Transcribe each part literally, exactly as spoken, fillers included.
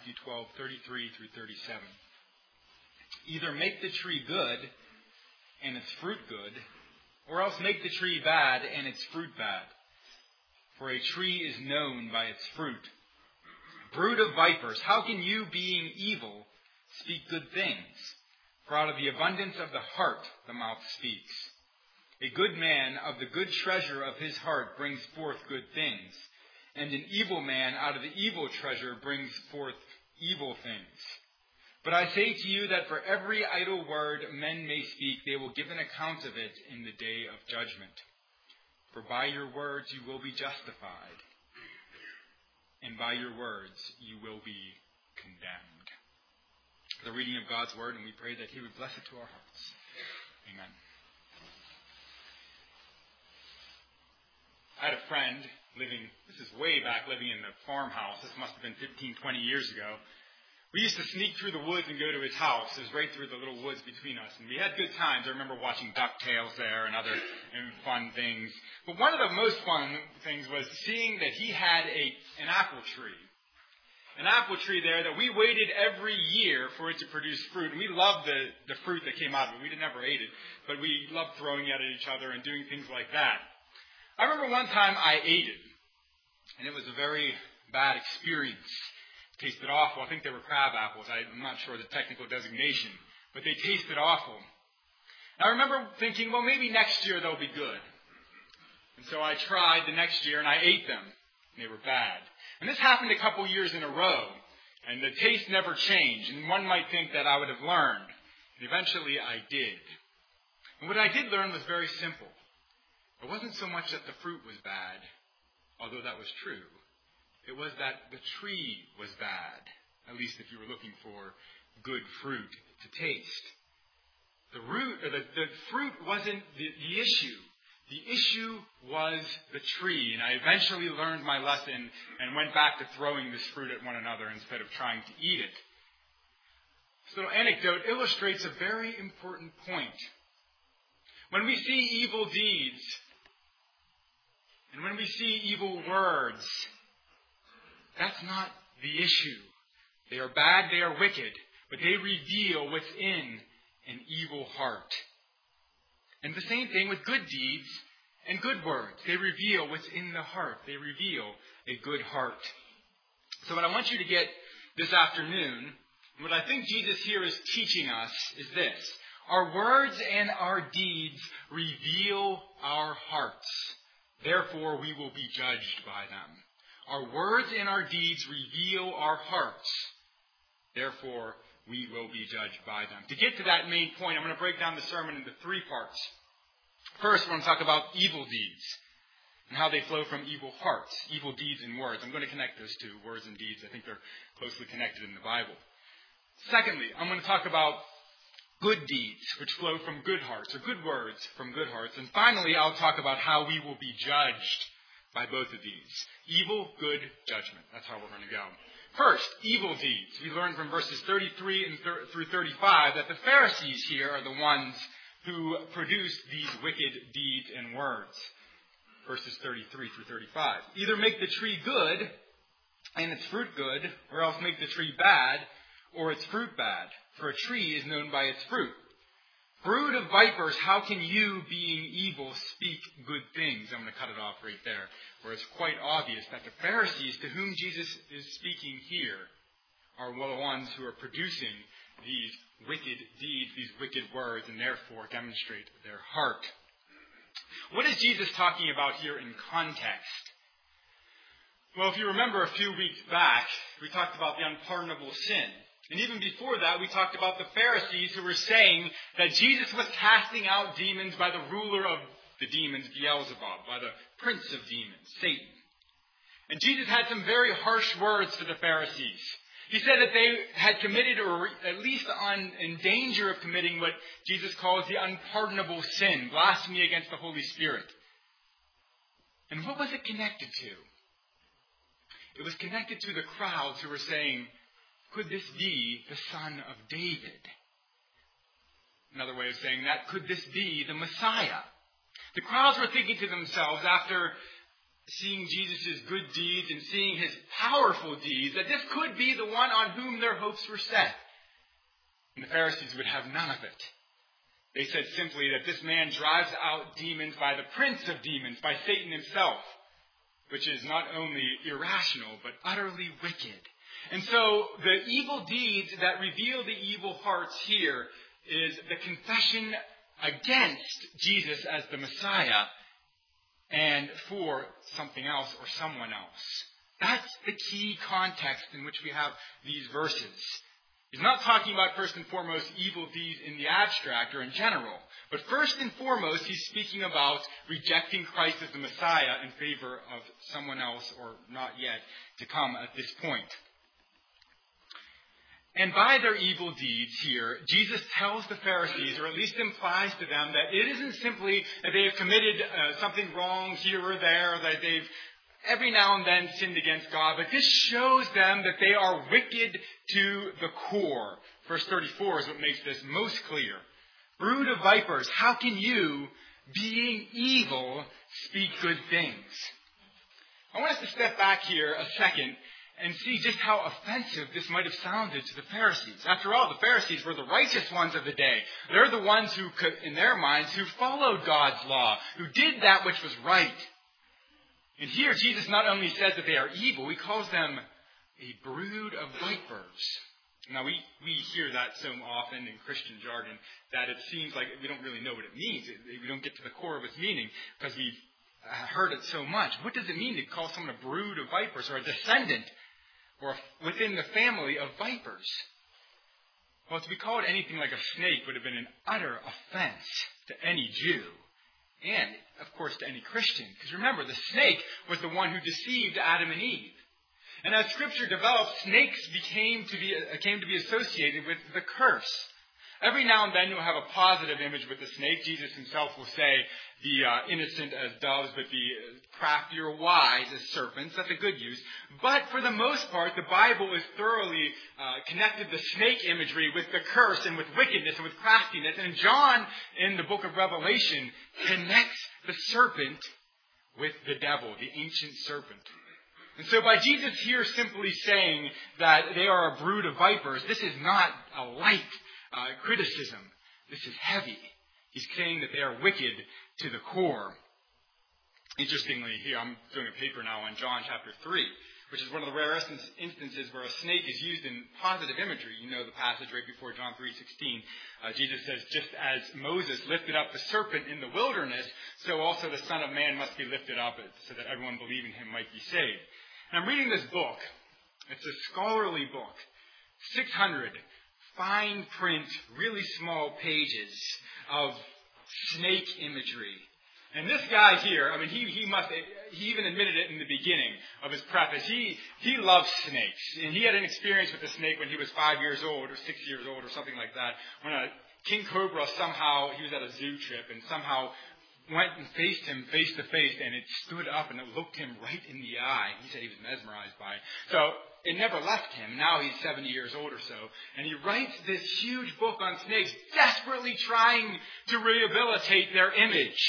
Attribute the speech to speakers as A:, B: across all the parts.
A: Matthew twelve, thirty-three through thirty-seven. Either make the tree good and its fruit good, or else make the tree bad and its fruit bad. For a tree is known by its fruit. Brood of vipers, how can you, being evil, speak good things? For out of the abundance of the heart the mouth speaks. A good man of the good treasure of his heart brings forth good things, and an evil man out of the evil treasure brings forth evil things. But I say to you that for every idle word men may speak, they will give an account of it in the day of judgment. For by your words you will be justified, and by your words you will be condemned. The reading of God's word, and we pray that he would bless it to our hearts. Amen. I had a friend living, this is way back, living in the farmhouse. This must have been fifteen, twenty years ago. We used to sneak through the woods and go to his house. It was right through the little woods between us. And we had good times. I remember watching DuckTales there and other and fun things. But one of the most fun things was seeing that he had a an apple tree. An apple tree there that we waited every year for it to produce fruit. And we loved the, the fruit that came out of it. We never ate it. But we loved throwing it at each other and doing things like that. I remember one time I ate it. And it was a very bad experience. Tasted awful. I think they were crab apples. I'm not sure the technical designation, but they tasted awful. And I remember thinking, well, maybe next year they'll be good. And so I tried the next year and I ate them, and they were bad. And this happened a couple years in a row, and the taste never changed. And one might think that I would have learned. And eventually I did. And what I did learn was very simple. It wasn't so much that the fruit was bad, although that was true. It was that the tree was bad, at least if you were looking for good fruit to taste. The root, or the, the fruit wasn't the, the issue. The issue was the tree, and I eventually learned my lesson and went back to throwing this fruit at one another instead of trying to eat it. This little anecdote illustrates a very important point. When we see evil deeds, and when we see evil words, that's not the issue. They are bad, they are wicked, but they reveal what's in an evil heart. And the same thing with good deeds and good words. They reveal what's in the heart. They reveal a good heart. So what I want you to get this afternoon, what I think Jesus here is teaching us is this. Our words and our deeds reveal our hearts. Therefore, we will be judged by them. Our words and our deeds reveal our hearts. Therefore, we will be judged by them. To get to that main point, I'm going to break down the sermon into three parts. First, we're going to talk about evil deeds and how they flow from evil hearts, evil deeds and words. I'm going to connect those two, words and deeds. I think they're closely connected in the Bible. Secondly, I'm going to talk about good deeds, which flow from good hearts, or good words from good hearts. And finally, I'll talk about how we will be judged by both of these. Evil, good, judgment. That's how we're going to go. First, evil deeds. We learn from verses thirty-three and thir- through thirty-five that the Pharisees here are the ones who produced these wicked deeds and words. Verses thirty-three through thirty-five. Either make the tree good and its fruit good, or else make the tree bad or its fruit bad. For a tree is known by its fruit. Brood of vipers, how can you, being evil, speak good things? I'm going to cut it off right there, where it's quite obvious that the Pharisees, to whom Jesus is speaking here, are the ones who are producing these wicked deeds, these wicked words, and therefore demonstrate their heart. What is Jesus talking about here in context? Well, if you remember a few weeks back, we talked about the unpardonable sin. And even before that, we talked about the Pharisees who were saying that Jesus was casting out demons by the ruler of the demons, Beelzebub, by the prince of demons, Satan. And Jesus had some very harsh words for the Pharisees. He said that they had committed, or at least on, in danger of committing, what Jesus calls the unpardonable sin, blasphemy against the Holy Spirit. And what was it connected to? It was connected to the crowds who were saying, could this be the son of David? Another way of saying that, could this be the Messiah? The crowds were thinking to themselves, after seeing Jesus' good deeds and seeing his powerful deeds, that this could be the one on whom their hopes were set. And the Pharisees would have none of it. They said simply that this man drives out demons by the prince of demons, by Satan himself, which is not only irrational, but utterly wicked. And so the evil deeds that reveal the evil hearts here is the confession against Jesus as the Messiah and for something else or someone else. That's the key context in which we have these verses. He's not talking about first and foremost evil deeds in the abstract or in general. But first and foremost, he's speaking about rejecting Christ as the Messiah in favor of someone else or not yet to come at this point. And by their evil deeds here, Jesus tells the Pharisees, or at least implies to them, that it isn't simply that they have committed uh, something wrong here or there, that they've every now and then sinned against God, but this shows them that they are wicked to the core. Verse thirty-four is what makes this most clear. Brood of vipers, how can you, being evil, speak good things? I want us to step back here a second and see just how offensive this might have sounded to the Pharisees. After all, the Pharisees were the righteous ones of the day. They're the ones who, could, in their minds, who followed God's law, who did that which was right. And here Jesus not only says that they are evil, he calls them a brood of vipers. Now we, we hear that so often in Christian jargon that it seems like we don't really know what it means. We don't get to the core of its meaning because we've heard it so much. What does it mean to call someone a brood of vipers or a descendant or within the family of vipers? Well, to be called anything like a snake would have been an utter offense to any Jew. And, of course, to any Christian. Because remember, the snake was the one who deceived Adam and Eve. And as Scripture developed, snakes became to be, uh, came to be associated with the curse. Every now and then you'll have a positive image with the snake. Jesus himself will say, the uh, innocent as doves, but the crafty or wise as serpents. That's a good use. But for the most part, the Bible is thoroughly uh, connected the snake imagery with the curse and with wickedness and with craftiness. And John, in the book of Revelation, connects the serpent with the devil, the ancient serpent. And so by Jesus here simply saying that they are a brood of vipers, this is not a light uh, criticism. This is heavy. He's saying that they are wicked to the core. Interestingly, here I'm doing a paper now on John chapter three, which is one of the rarest instances where a snake is used in positive imagery. You know the passage right before John three sixteen. Uh, Jesus says, just as Moses lifted up the serpent in the wilderness, so also the Son of Man must be lifted up so that everyone believing him might be saved. And I'm reading this book. It's a scholarly book. six hundred fine print, really small pages of snake imagery. And this guy here, I mean, he, he must, he even admitted it in the beginning of his preface. He, he loves snakes. And he had an experience with a snake when he was five years old or six years old or something like that. When a king cobra somehow, he was at a zoo trip and somehow went and faced him face to face, and it stood up and it looked him right in the eye. He said he was mesmerized by it. So it never left him. Now he's seventy years old or so. And he writes this huge book on snakes, desperately trying to rehabilitate their image.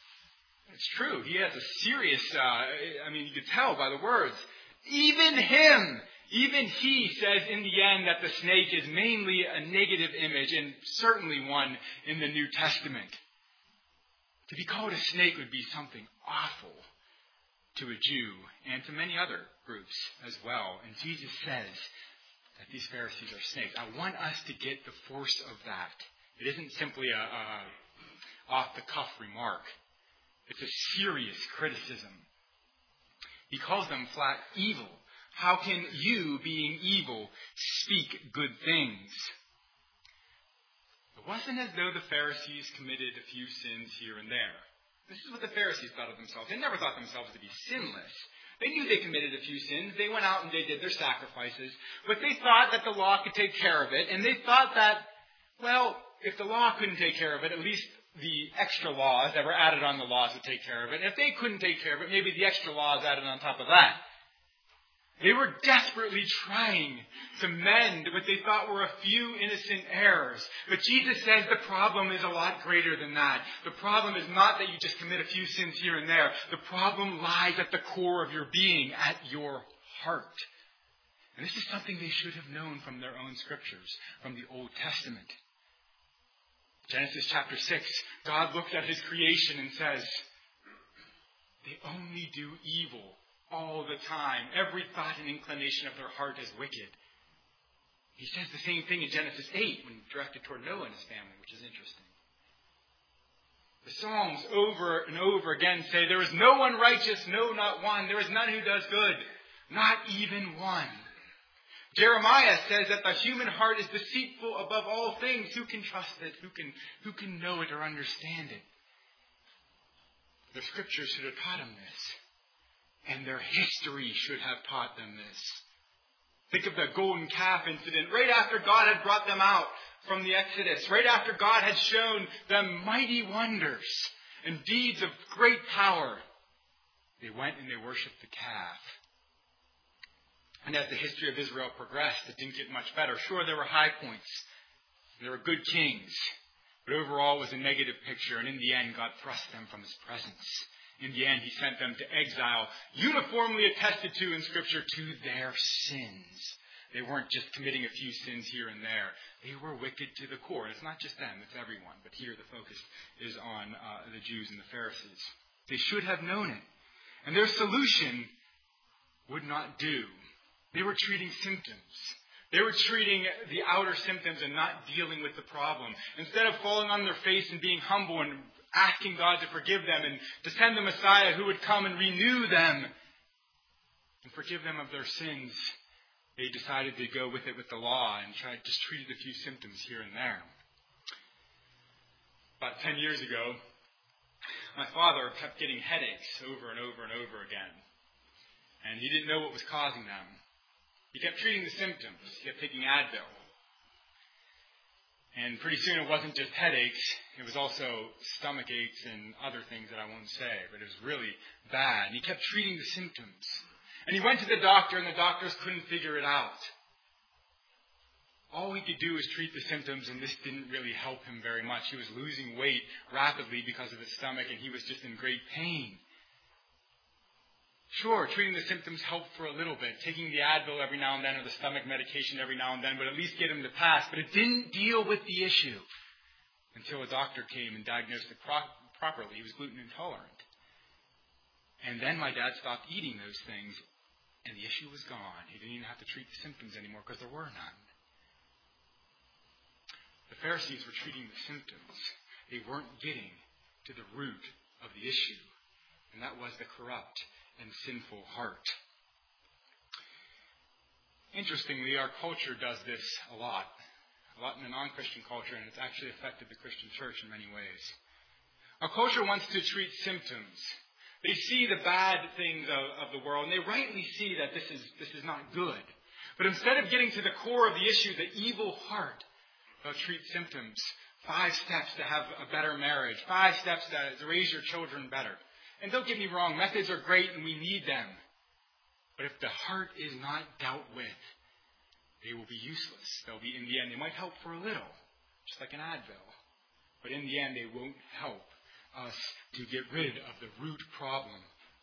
A: It's true. He has a serious, uh, I mean, you could tell by the words. Even him, even he says in the end that the snake is mainly a negative image and certainly one in the New Testament. To be called a snake would be something awful to a Jew and to many other groups as well. And Jesus says that these Pharisees are snakes. I want us to get the force of that. It isn't simply a, a off-the-cuff remark. It's a serious criticism. He calls them flat evil. How can you, being evil, speak good things? It wasn't as though the Pharisees committed a few sins here and there. This is what the Pharisees thought of themselves. They never thought themselves to be sinless. They knew they committed a few sins. They went out and they did their sacrifices. But they thought that the law could take care of it. And they thought that, well, if the law couldn't take care of it, at least the extra laws that were added on the laws would take care of it. And if they couldn't take care of it, maybe the extra laws added on top of that. They were desperately trying to mend what they thought were a few innocent errors. But Jesus says the problem is a lot greater than that. The problem is not that you just commit a few sins here and there. The problem lies at the core of your being, at your heart. And this is something they should have known from their own scriptures, from the Old Testament. Genesis chapter six, God looks at his creation and says, they only do evil all the time. Every thought and inclination of their heart is wicked. He says the same thing in Genesis eight when directed toward Noah and his family, which is interesting. The Psalms over and over again say, there is no one righteous, no, not one. There is none who does good, not even one. Jeremiah says that the human heart is deceitful above all things. Who can trust it? Who can, who can know it or understand it? The scriptures should have taught them this. And their history should have taught them this. Think of the golden calf incident. Right after God had brought them out from the Exodus. Right after God had shown them mighty wonders and deeds of great power. They went and they worshipped the calf. And as the history of Israel progressed, it didn't get much better. Sure, there were high points. There were good kings. But overall it was a negative picture. And in the end, God thrust them from his presence. In the end, he sent them to exile, uniformly attested to in Scripture, to their sins. They weren't just committing a few sins here and there. They were wicked to the core. And it's not just them, it's everyone. But here the focus is on uh, the Jews and the Pharisees. They should have known it. And their solution would not do. They were treating symptoms. They were treating the outer symptoms and not dealing with the problem. Instead of falling on their face and being humble and asking God to forgive them and to send the Messiah who would come and renew them and forgive them of their sins, they decided to go with it with the law and tried just treated a few symptoms here and there. About ten years ago, my father kept getting headaches over and over and over again. And he didn't know what was causing them. He kept treating the symptoms. He kept taking Advil. And pretty soon it wasn't just headaches. It was also stomach aches and other things that I won't say. But it was really bad. And he kept treating the symptoms. And he went to the doctor and the doctors couldn't figure it out. All he could do was treat the symptoms, and this didn't really help him very much. He was losing weight rapidly because of his stomach, and he was just in great pain. Sure, treating the symptoms helped for a little bit, taking the Advil every now and then or the stomach medication every now and then, but at least get him to pass. But it didn't deal with the issue until a doctor came and diagnosed it pro- properly. He was gluten intolerant. And then my dad stopped eating those things, and the issue was gone. He didn't even have to treat the symptoms anymore because there were none. The Pharisees were treating the symptoms. They weren't getting to the root of the issue, and that was the corrupt and sinful heart. Interestingly, our culture does this a lot. A lot in the non-Christian culture, and it's actually affected the Christian church in many ways. Our culture wants to treat symptoms. They see the bad things of, of the world, and they rightly see that this is, this is not good. But instead of getting to the core of the issue, the evil heart, they'll treat symptoms. Five steps to have a better marriage. Five steps to, to raise your children better. And don't get me wrong, methods are great and we need them. But if the heart is not dealt with, they will be useless. They'll be, in the end, they might help for a little, just like an Advil. But in the end, they won't help us to get rid of the root problem.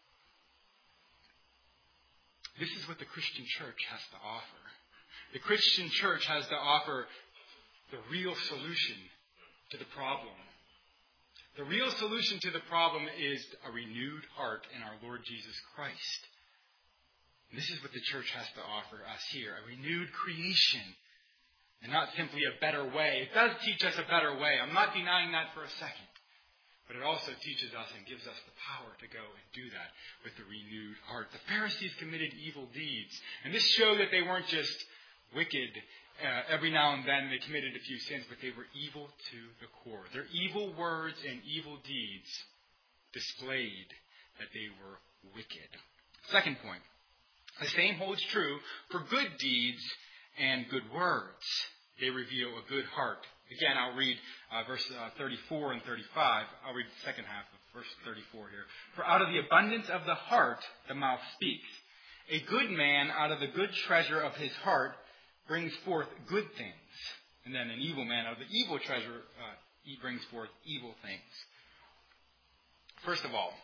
A: This is what the Christian church has to offer. The Christian church has to offer the real solution to the problem. The real solution to the problem is a renewed heart in our Lord Jesus Christ. And this is what the church has to offer us here, a renewed creation, and not simply a better way. It does teach us a better way. I'm not denying that for a second. But it also teaches us and gives us the power to go and do that with the renewed heart. The Pharisees committed evil deeds, and this showed that they weren't just wicked. Uh, every now and then they committed a few sins, but they were evil to the core. Their evil words and evil deeds displayed that they were wicked. Second point. The same holds true for good deeds and good words. They reveal a good heart. Again, I'll read uh, verse uh, thirty-four and thirty-five. I'll read the second half of verse thirty-four here. For out of the abundance of the heart, the mouth speaks. A good man out of the good treasure of his heart brings forth good things. And then an evil man out of the evil treasure, uh, he brings forth evil things. First of all,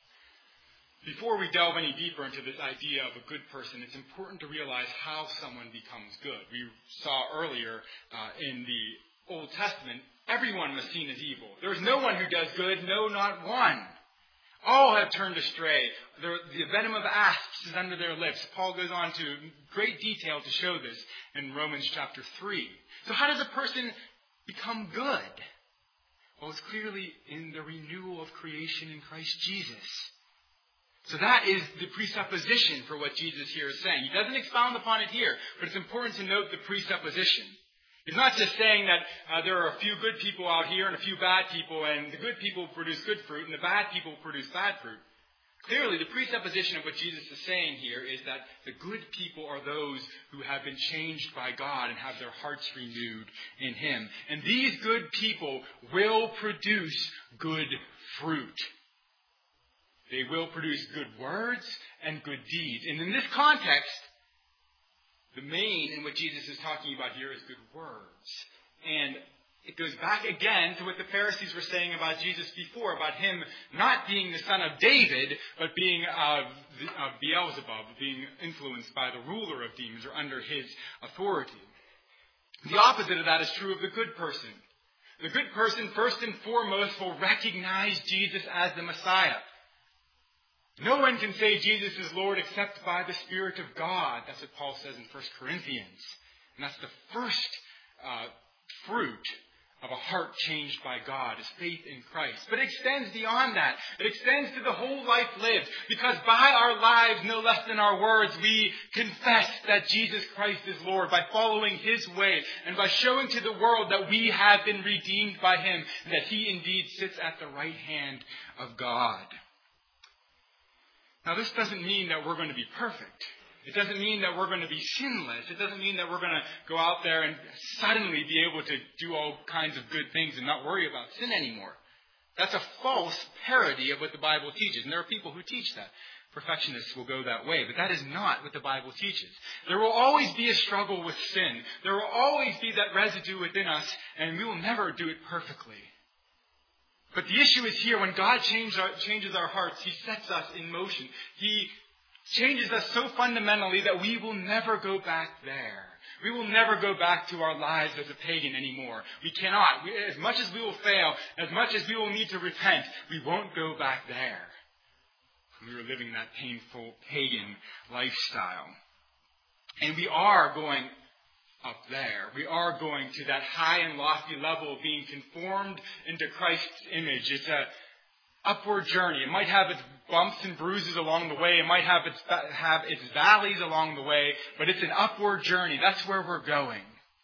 A: before we delve any deeper into this idea of a good person, it's important to realize how someone becomes good. We saw earlier uh, in the Old Testament, everyone was seen as evil. There is no one who does good, no, not one. All have turned astray. The, the venom of asps is under their lips. Paul goes on to great detail to show this in Romans chapter three. So how does a person become good? Well, it's clearly in the renewal of creation in Christ Jesus. So that is the presupposition for what Jesus here is saying. He doesn't expound upon it here, but it's important to note the presupposition. He's not just saying that uh, there are a few good people out here and a few bad people, and the good people produce good fruit and the bad people produce bad fruit. Clearly, the presupposition of what Jesus is saying here is that the good people are those who have been changed by God and have their hearts renewed in Him. And these good people will produce good fruit. They will produce good words and good deeds. And in this context, the main in what Jesus is talking about here is good words. And it goes back again to what the Pharisees were saying about Jesus before, about him not being the son of David, but being of uh, Beelzebub, being influenced by the ruler of demons or under his authority. The opposite of that is true of the good person. The good person, first and foremost, will recognize Jesus as the Messiah. No one can say Jesus is Lord except by the Spirit of God. That's what Paul says in First Corinthians. And that's the first uh, fruit of a heart changed by God, is faith in Christ. But it extends beyond that. It extends to the whole life lived. Because by our lives, no less than our words, we confess that Jesus Christ is Lord by following His way and by showing to the world that we have been redeemed by Him and that He indeed sits at the right hand of God. Now, this doesn't mean that we're going to be perfect. It doesn't mean that we're going to be sinless. It doesn't mean that we're going to go out there and suddenly be able to do all kinds of good things and not worry about sin anymore. That's a false parody of what the Bible teaches. And there are people who teach that. Perfectionists will go that way. But that is not what the Bible teaches. There will always be a struggle with sin. There will always be that residue within us, and we will never do it perfectly. But the issue is here, when God changes our, changes our hearts, He sets us in motion. He changes us so fundamentally that we will never go back there. We will never go back to our lives as a pagan anymore. We cannot. We, as much as we will fail, as much as we will need to repent, we won't go back there. We were living that painful pagan lifestyle. And we are going up there. We are going to that high and lofty level of being conformed into Christ's image. It's a upward journey. It might have its bumps and bruises along the way. It might have its have its valleys along the way, but it's an upward journey. That's where we're going.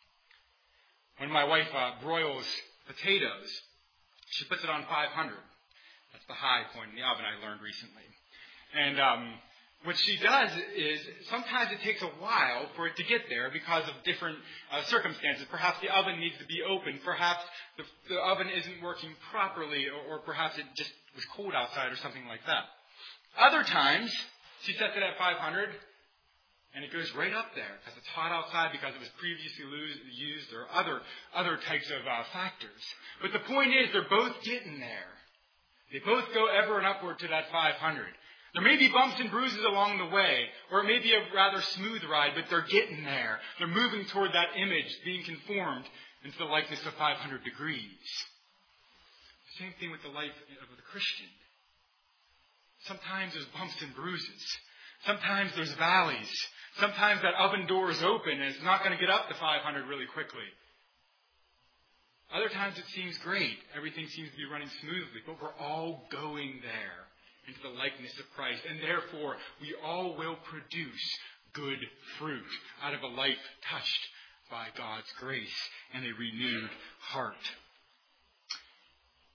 A: When my wife uh, broils potatoes, she puts it on five hundred. That's the high point in the oven, I learned recently. And um, what she does is sometimes it takes a while for it to get there because of different uh, circumstances. Perhaps the oven needs to be open. Perhaps the, the oven isn't working properly, or, or perhaps it just was cold outside or something like that. Other times, she sets it at five hundred, and it goes right up there because it's hot outside because it was previously used, or other, other types of uh, factors. But the point is, they're both getting there. They both go ever and upward to that five hundred. There may be bumps and bruises along the way, or it may be a rather smooth ride, but they're getting there. They're moving toward that image, being conformed into the likeness of five hundred degrees. Same thing with the life of the Christian. Sometimes there's bumps and bruises. Sometimes there's valleys. Sometimes that oven door is open and it's not going to get up to five hundred really quickly. Other times it seems great. Everything seems to be running smoothly, but we're all going there, into the likeness of Christ. And therefore, we all will produce good fruit out of a life touched by God's grace and a renewed heart.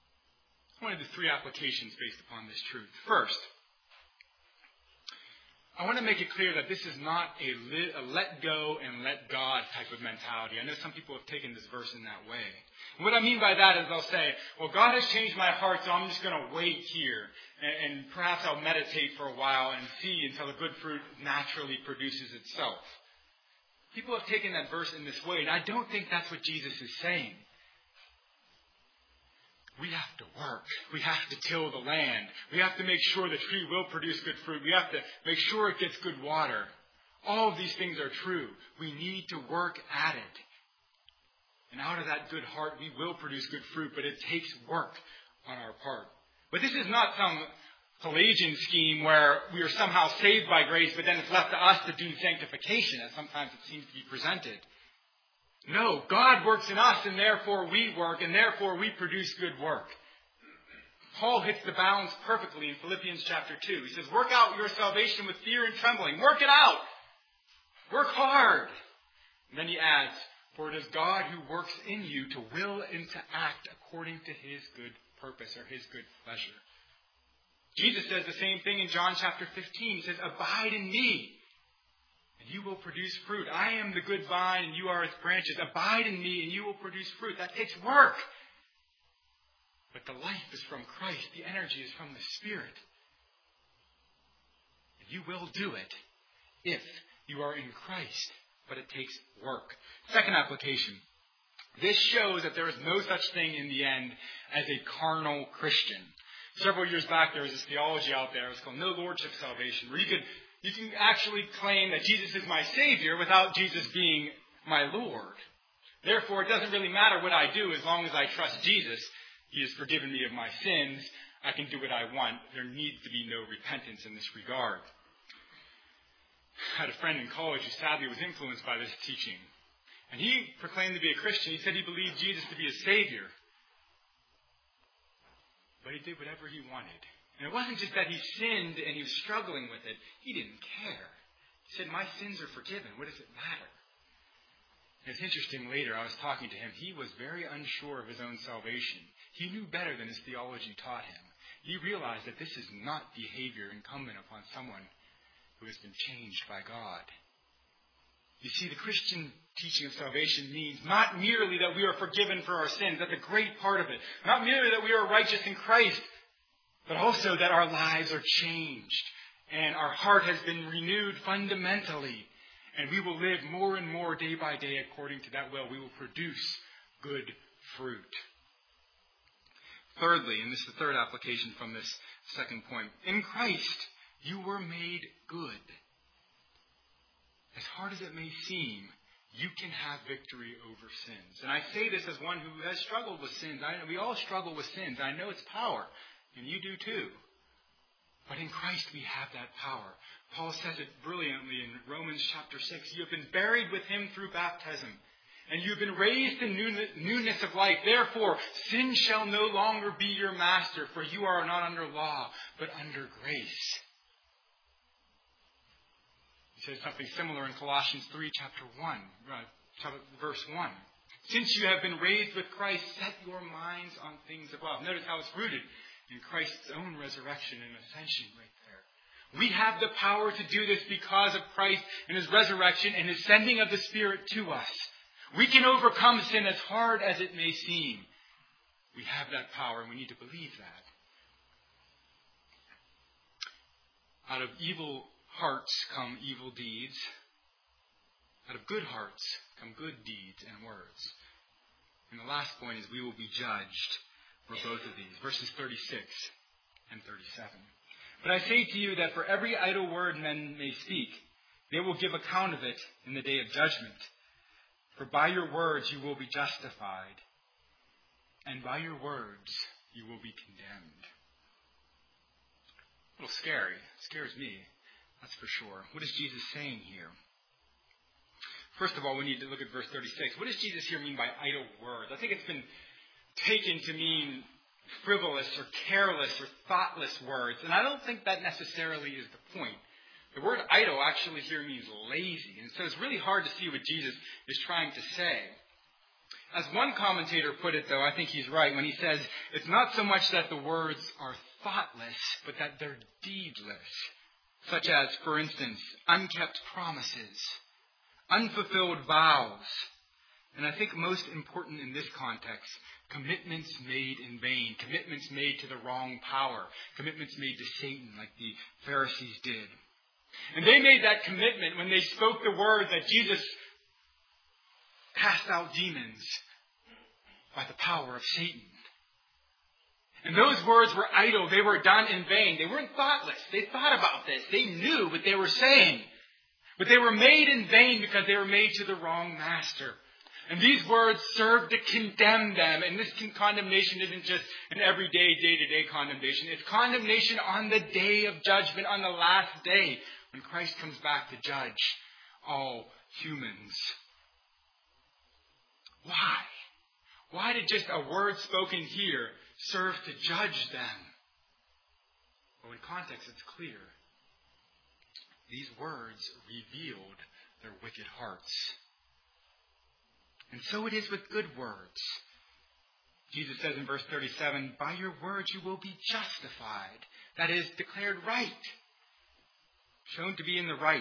A: I wanted the three applications based upon this truth. First, I want to make it clear that this is not a, li- a let go and let God type of mentality. I know some people have taken this verse in that way. And what I mean by that is they'll say, well, God has changed my heart, so I'm just going to wait here. And, and perhaps I'll meditate for a while and see until the good fruit naturally produces itself. People have taken that verse in this way, and I don't think that's what Jesus is saying. We have to work. We have to till the land. We have to make sure the tree will produce good fruit. We have to make sure it gets good water. All of these things are true. We need to work at it. And out of that good heart, we will produce good fruit, but it takes work on our part. But this is not some Pelagian scheme where we are somehow saved by grace, but then it's left to us to do sanctification, as sometimes it seems to be presented. No, God works in us, and therefore we work, and therefore we produce good work. Paul hits the balance perfectly in Philippians chapter two. He says, work out your salvation with fear and trembling. Work it out. Work hard. And then he adds, for it is God who works in you to will and to act according to his good purpose or his good pleasure. Jesus says the same thing in John chapter fifteen. He says, abide in me, and you will produce fruit. I am the good vine, and you are its branches. Abide in me, and you will produce fruit. That takes work. But the life is from Christ. The energy is from the Spirit. And you will do it if you are in Christ. But it takes work. Second application. This shows that there is no such thing in the end as a carnal Christian. Several years back, there was this theology out there. It was called No Lordship Salvation, where you could you can actually claim that Jesus is my Savior without Jesus being my Lord. Therefore, it doesn't really matter what I do as long as I trust Jesus. He has forgiven me of my sins. I can do what I want. There needs to be no repentance in this regard. I had a friend in college who sadly was influenced by this teaching. And he proclaimed to be a Christian. He said he believed Jesus to be his Savior. But he did whatever he wanted. And it wasn't just that he sinned and he was struggling with it. He didn't care. He said, my sins are forgiven. What does it matter? And it's interesting, later I was talking to him. He was very unsure of his own salvation. He knew better than his theology taught him. He realized that this is not behavior incumbent upon someone who has been changed by God. You see, the Christian teaching of salvation means not merely that we are forgiven for our sins. That's a great part of it. Not merely that we are righteous in Christ, but also that our lives are changed and our heart has been renewed fundamentally. And we will live more and more day by day according to that will. We will produce good fruit. Thirdly, and this is the third application from this second point, in Christ you were made good. As hard as it may seem, you can have victory over sins. And I say this as one who has struggled with sins. I know we all struggle with sins. I know its power, and you do too. But in Christ we have that power. Paul says it brilliantly in Romans chapter six. You have been buried with him through baptism, and you have been raised in newness of life. Therefore, sin shall no longer be your master, for you are not under law, but under grace. He says something similar in Colossians three, chapter one, uh, verse one. Since you have been raised with Christ, set your minds on things above. Notice how it's rooted in Christ's own resurrection and ascension right there. We have the power to do this because of Christ and his resurrection and his sending of the Spirit to us. We can overcome sin as hard as it may seem. We have that power, and we need to believe that. Out of evil hearts come evil deeds. Out of good hearts come good deeds and words. And the last point is we will be judged for both of these. Verses thirty-six and thirty-seven. But I say to you that for every idle word men may speak, they will give account of it in the day of judgment. For by your words you will be justified, and by your words you will be condemned. A little scary. It scares me, that's for sure. What is Jesus saying here? First of all, we need to look at verse thirty-six. What does Jesus here mean by idle words? I think it's been taken to mean frivolous or careless or thoughtless words. And I don't think that necessarily is the point. The word idle actually here means lazy. And so it's really hard to see what Jesus is trying to say. As one commentator put it, though, I think he's right when he says, it's not so much that the words are thoughtless, but that they're deedless.
B: such as, for instance, unkept promises, unfulfilled vows, and I think most important in this context, commitments made in vain, commitments made to the wrong power, commitments made to Satan like the Pharisees did. And they made that commitment when they spoke the word that Jesus cast out demons by the power of Satan. And those words were idle. They were done in vain. They weren't thoughtless. They thought about this. They knew what they were saying. But they were made in vain because they were made to the wrong master. And these words served to condemn them. And this condemnation isn't just an everyday, day-to-day condemnation. It's condemnation on the day of judgment, on the last day, when Christ comes back to judge all humans. Why? Why did just a word spoken here serve to judge them? Well, in context, it's clear. These words revealed their wicked hearts. And so it is with good words. Jesus says in verse thirty-seven, by your words you will be justified. That is, declared right. Shown to be in the right.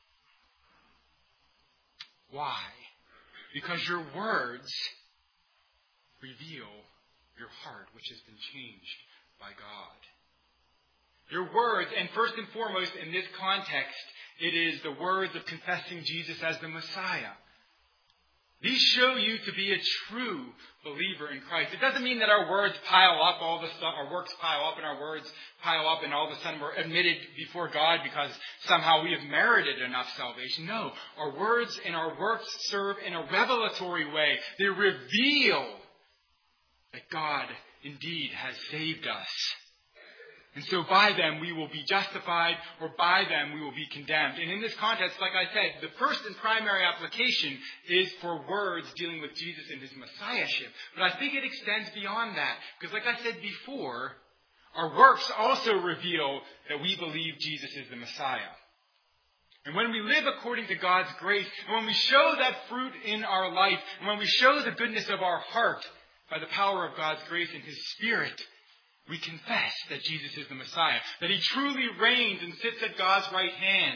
B: Why? Because your words reveal your heart, which has been changed by God. Your words, and first and foremost in this context, it is the words of confessing Jesus as the Messiah. These show you to be a true believer in Christ. It doesn't mean that our words pile up, all the stuff, our works pile up and our words pile up and all of a sudden we're admitted before God because somehow we have merited enough salvation. No, our words and our works serve in a revelatory way. They reveal that God indeed has saved us. And so by them we will be justified, or by them we will be condemned. And in this context, like I said, the first and primary application is for words dealing with Jesus and his messiahship. But I think it extends beyond that. Because like I said before, our works also reveal that we believe Jesus is the Messiah. And when we live according to God's grace, and when we show that fruit in our life, and when we show the goodness of our heart by the power of God's grace and his Spirit, we confess that Jesus is the Messiah, that he truly reigns and sits at God's right hand,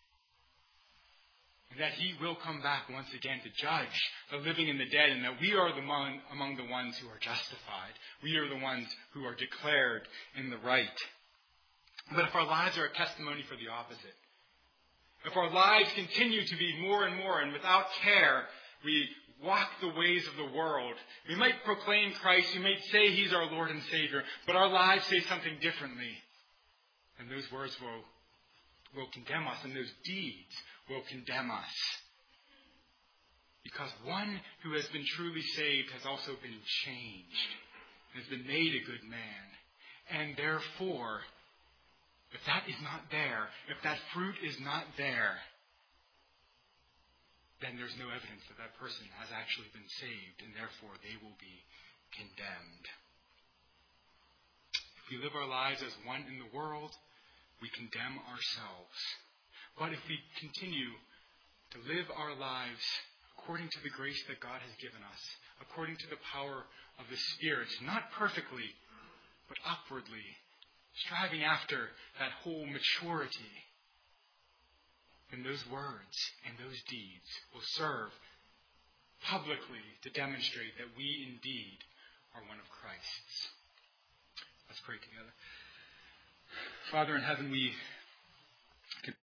B: and that he will come back once again to judge the living and the dead, and that we are the one among the ones who are justified. We are the ones who are declared in the right. But if our lives are a testimony for the opposite, if our lives continue to be more and more, and without care, we walk the ways of the world. We might proclaim Christ, we might say he's our Lord and Savior, but our lives say something differently. And those words will, will condemn us, and those deeds will condemn us. Because one who has been truly saved has also been changed, has been made a good man. And therefore, if that is not there, if that fruit is not there, then there's no evidence that that person has actually been saved, and therefore they will be condemned. If we live our lives as one in the world, we condemn ourselves. But if we continue to live our lives according to the grace that God has given us, according to the power of the Spirit, not perfectly, but upwardly, striving after that whole maturity, then those words and those deeds will serve publicly to demonstrate that we indeed are one of Christ's. Let's pray together. Father in heaven, we